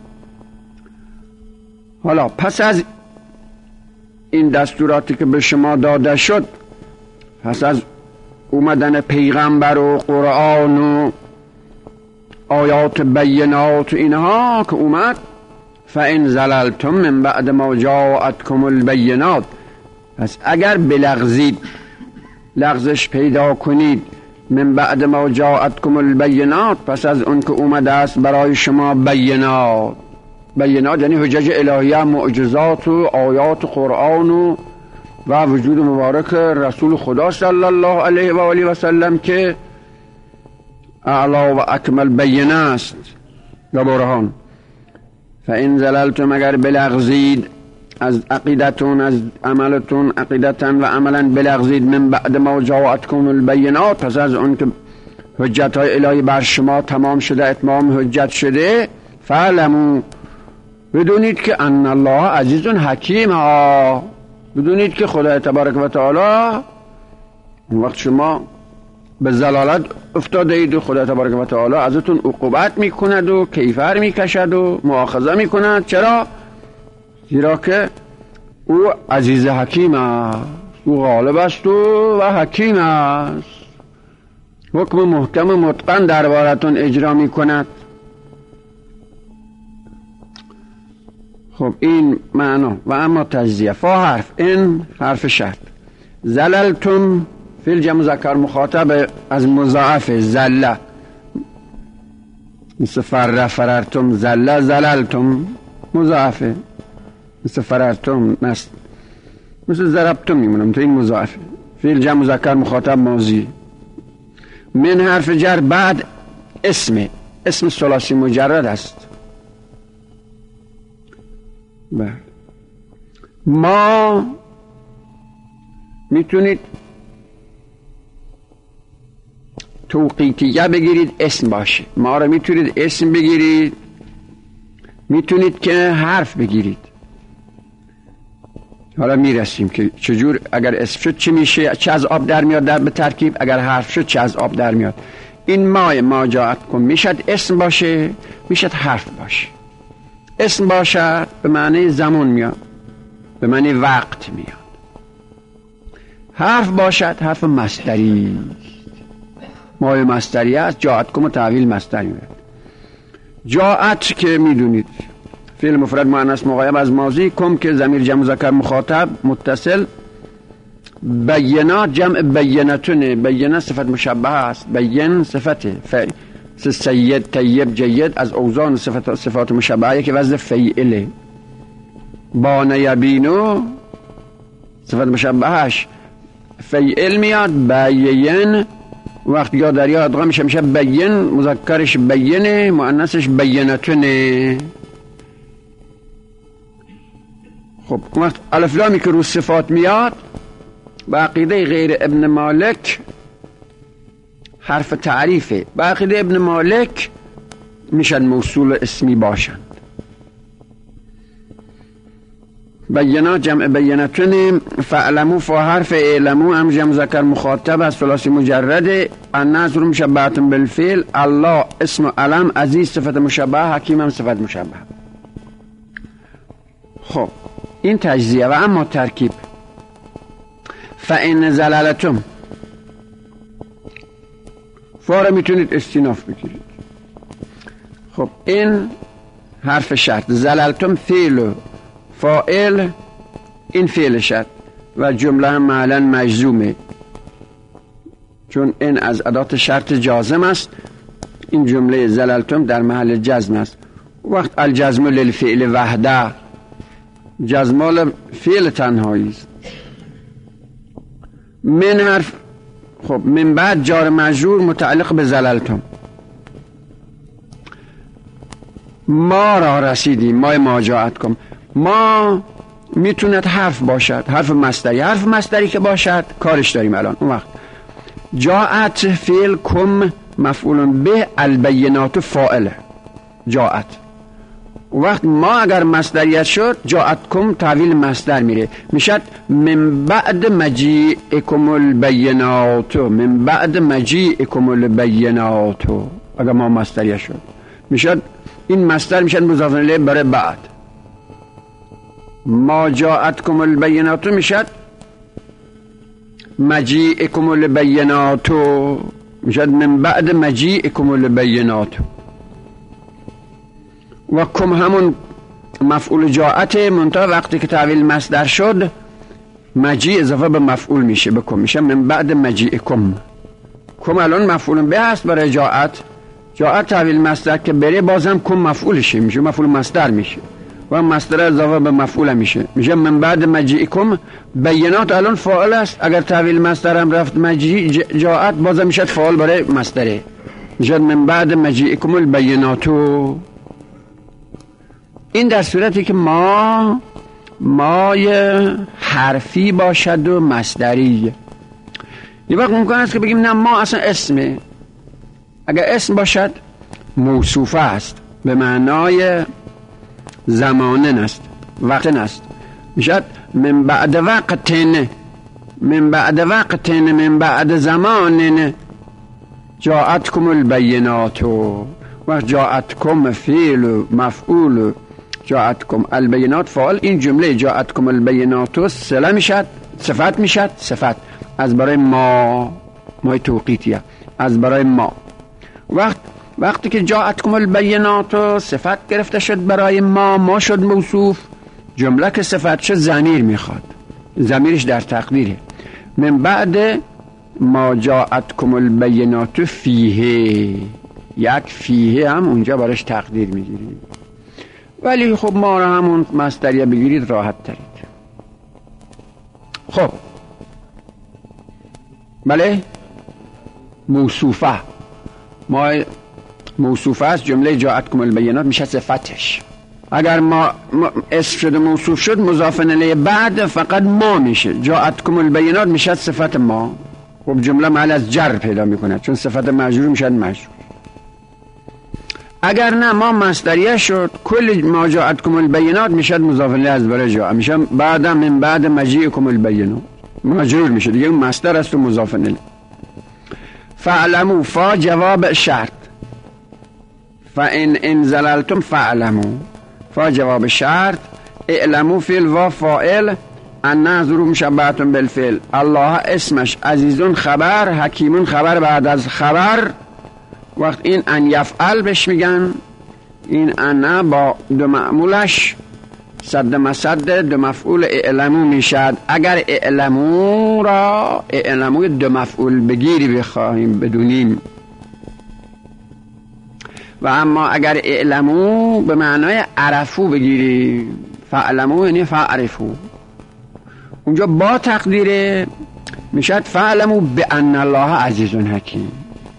حالا پس از این دستوراتی که به شما داده شد، پس از اومدن پیغمبر و قرآن و آیات بینات و اینها که اومد، فَإِنْ زَلَلْتُمْ مِنْ بَعْدِ مَا جَاءَتْكُمُ الْبَيِّنَاتُ، پس اگر بلغزید، لغزش پیدا کنید، من بعد ما جاءتکم البینات، پس از اون که اومده است برای شما بینات. بینات یعنی حجج الهیه، معجزات و آیات قرآن و و وجود مبارک رسول خدا صلی الله علیه و آله و سلم که اعلا و اکمل بینه است و برهان. فإن زللتم اگر بلغزید از عقیدتون، از عملتون، عقیدتن و عملا بلغزید، من بعد ما جاءتکم البینات، پس از اون که حجت های الهی بر شما تمام شده، اتمام حجت شده، فعلمو بدونید که ان الله عزیز حکیم ها، بدونید که خدای تبارک و تعالی اون وقت شما به ضلالت افتاده اید و خدای تبارک و تعالی ازتون عقوبت میکند و کیفر میکشد و مؤاخذه میکند. چرا؟ زیرا که او عزیز حکیم است، او غالب است و حکیم است، حکم محکم متقن دربارتون اجرا میکند. خب این معنا. و اما تجزیه فا حرف، این حرف شرط. زللتم فعل جمع مذکر مخاطب از مضاعف زله، مثل فر فررتم، زله زللتم مضاعفه، مثل فررتم نست، مثل ضربتم میمونم تو این مضاعفه. فعل جمع مذکر مخاطب ماضی. من حرف جر بعد اسم اسم ثلاثی مجرد است. بله. ما میتونید توقیتیه بگیرید اسم باشه، ما رو میتونید اسم بگیرید، میتونید که حرف بگیرید. حالا میرسیم که چجور اگر اسم شد چه میشه، چه از آب در میاد در به ترکیب، اگر حرف شد چه از آب در میاد. این ما ما جاعت کن میشد اسم باشه، میشد حرف باشه. اسم باشد به معنی زمان میاد، به معنی وقت میاد. حرف باشد حرف مصدری، مای مصدری است. جاعت کن و تعویل مصدری میاد. جاعت که میدونید فعل مفرد مؤنث مغایب از ماضی، کم که ضمیر جمع مذکر مخاطب متصل، بینات جمع بینتونه، بینه صفت مشبهه است، بین صفته، ف... سید طیب جید از اوزان صفات صفات مشبهه که وزن فیعله. بان یبینو صفت مشبهش فیعل میاد، بین وقت یا دریا ادغام میشه میشه بین، مذکرش بینه، مؤنثش بینتونه. خب اون وقت الف لامی که رو صفات میاد با عقیده غیر ابن مالک حرف تعریفه، با عقیده ابن مالک میشن موصول اسمی باشند. بینا جمع بینتون. فعلمو فا حرف اعلمو هم جمع ذکر مخاطب از ثلاثی مجرده. النظر مشبهت بالفعل، الله اسم علم، عزیز صفت مشبه، حکیم هم صفت مشبه. خب این تجزیه. و اما ترکیب فإن زلالتم، فاره میتونید استیناف بگیرید. خب این حرف شرط، زلالتم فعل فاعل، این فعل شرط و جمله هم معلن مجزومه، چون این از ادات شرط جازم است. این جمله زلالتم در محل جزم است. وقت الجزم للفعل وحده، جزمال فعل تنهایی است. من حرف، خب من بعد جار مجرور متعلق به زلالتم. ما را رسیدیم، ما ما جاعت کن. ما میتوند حرف باشد، حرف مصدری. حرف مصدری که باشد کارش داریم الان. اون وقت جاعت فعل، کم مفعول به، البینات فاعل جاعت. اون وقت ما اگر مصدریت شد جاعت کم تعویل مصدر میره، میشد من بعد مجیئکم البینات، من بعد مجیئکم البینات. اگر ما مصدریت شد میشد این مصدر میشد مضاف الیه برای بعد. ما جاءتکم البینات میشد مجیئکم البینات، میشد من بعد مجیئکم البینات. و کم همون مفعول جاءت، منتها وقتی که تعویل مصدر شد مجیء اضافه به مفعول میشه، به کم میشه من بعد مجیئکم. کم الان مفعول به هست برای جاءت، جاءت تعویل مصدر که بره بازم کم مفعولشه، میشه مفعول مصدر میشه و مصدر اضافه به مفعول میشه، میشه من بعد مجیئکم. بینات الان فاعل است، اگر تعویل مصدر هم رفت مجیء جاءت بازم میشه فاعل برای مصدره، میشه من بعد مجیئکم البینات. این در صورتی که ما مای حرفی باشد و مصدری. یه وقت ممکن است که بگیم نه ما اصلا اسمه، اگر اسم باشد موصوفه است، به معنای زمانه است، وقت است. میشد من بعد وقت، من بعد وقت، من بعد زمان جاءتكم البینات. و جاءتكم فعل مفعول، جاءتكم البینات فعل. این جمله جاءتكم البینات صله میشد، صفت میشد، صفت از برای ما، ما توقیتیه، از برای ما. وقت وقتی که جاءتكم البینات صفت گرفته شد برای ما، ما شد موصوف. جمله که صفت شد ضمیر میخواد، ضمیرش در تقدیره. من بعد ما جاءتكم البینات فیه، یک فیه هم اونجا براش تقدیر میگیرید، ولی خب ما را همون مصدریه بگیرید راحت ترید. خب بله، موصوفه، ما موصوفه است. جمله جاءتكم البینات میشه صفتش. اگر ما اسم شد موصوف شد، مضاف الیه بعد فقط ما میشه. جاءتكم البینات میشه صفت ما. خب جمله محل از جر پیدا میکنه، چون صفت مجرور میشه مجرور. اگر نه ما مصدریه شد، کل ما جاءتكم البینات میشه مضاف الیه از برای جاء، میشه بعد من بعد مجیئکم البینات مجرور میشه دیگه، اون مصدر است و مضاف الیه. فاعلموا، فا جواب شرط، فان ان زللتم فاعلموا، فا جواب شرط، اعلموا فعل و فاعل، ان ظروف مشبهه بالفعل، الله اسمش، عزیزون خبر، حکیمون خبر بعد از خبر. وقت این ان یفعل بهش میگن، این ان با دو معمولش صد مسد دو مفعول اعلمو میشد. اگر اعلمو را اعلمو دو مفعول بگیری بخواهیم بدونیم، و اما اگر اعلمو به معنای عرفو بگیری، فعلمو یعنی فعرفو، اونجا با تقدیره میشد فعلمو بان الله عزیز حکیم.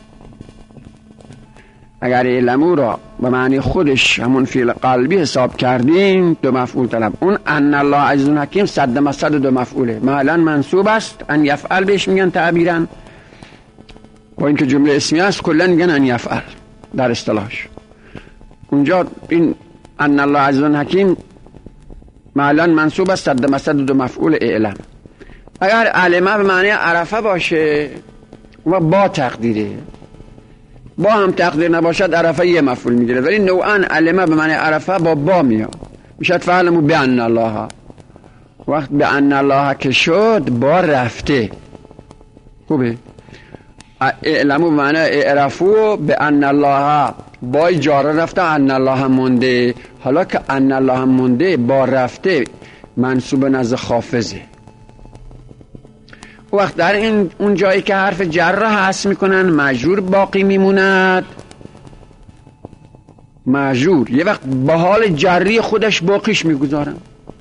اگر اعلمو را به معنی خودش همون فعل قلبی حساب کردیم، دو مفعول طلب، اون ان الله عزیز حکیم صد مسد دو مفعوله، معلا منصوب است، ان یفعل بهش میگن تعبیرا، با اینکه جمله اسمی است کلا میگن ان یفعل در اصطلاحش. اونجا این ان الله عزیز حکیم معلا منصوب است، صد مسد دو مفعول اعلم. اگر علمه به معنی عرفه باشه و با تقدیره، با هم تقدیر نباشد عرفه یه مفعول میگیره، ولی نوعا علمه به معنی عرفه با با میاد، میشد فعلمو بان الله. وقت بان الله که شد با رفته، خوبه. اعلمو به معنی اعرفو، بان الله با جاره رفته، ان الله مونده. حالا که ان الله مونده با رفته منصوب نزد خافضه. وقت در این اون جایی که حرف جر را حذف میکنن، مجرور باقی میموند. مجرور یه وقت با حال جری خودش باقیش میگذارن،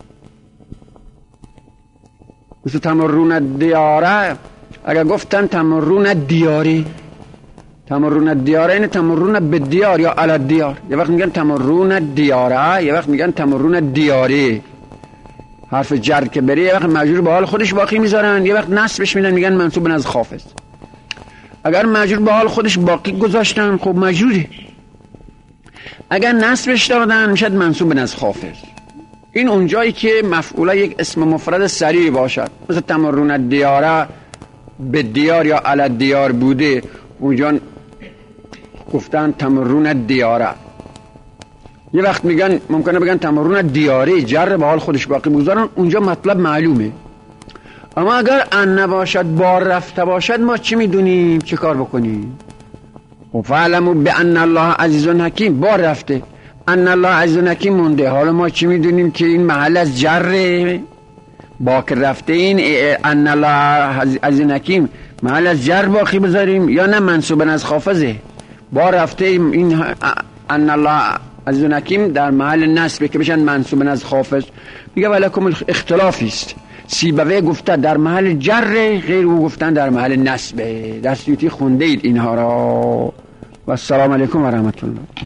مثل تمرون دیاره. اگر گفتن تمرون دیاری، تمرون دیاره این تمرون به دیار یا علی دیار. یه وقت میگن تمرون دیاره، یه وقت میگن تمرون دیاری. حرف جر که بری یه وقت مجرور به حال خودش باقی میذارن، یه وقت نصبش میدن میگن منصوب از خافض. اگر مجرور به حال خودش باقی گذاشتن خب مجروره، اگر نصبش دادن میشد منصوب از خافض. این اونجایی که مفعوله یک اسم مفرد سریع باشد، مثل تمرون دیاره به دیار یا علی دیار بوده، اونجا گفتن تمرون دیاره. یه وقت میگن ممکنه بگن تمرون دیاره، جر به حال خودش باقی بگذارن، اونجا مطلب معلومه. اما اگر ان نباشد بار رفته باشد، ما چی میدونیم چه کار بکنیم؟ و فعلمو بان الله عزیز حکیم، بار رفته، ان الله عزیز حکیم مونده. حالا ما چی میدونیم که این محل از جر باقی رفته، این ان الله عزیز حکیم محل از جر باقی بذاریم یا نه منصوب از خافضه؟ بار رفته این ان الله عزیز حکیم در محل نصبه که بشن منصوب از خافض. میگه ولکم اختلافی است، سیبوی گفته در محل جر، غیر او گفتن در محل نصبه. در سیوطی خونده اید اینها را. و السلام علیکم و رحمت الله.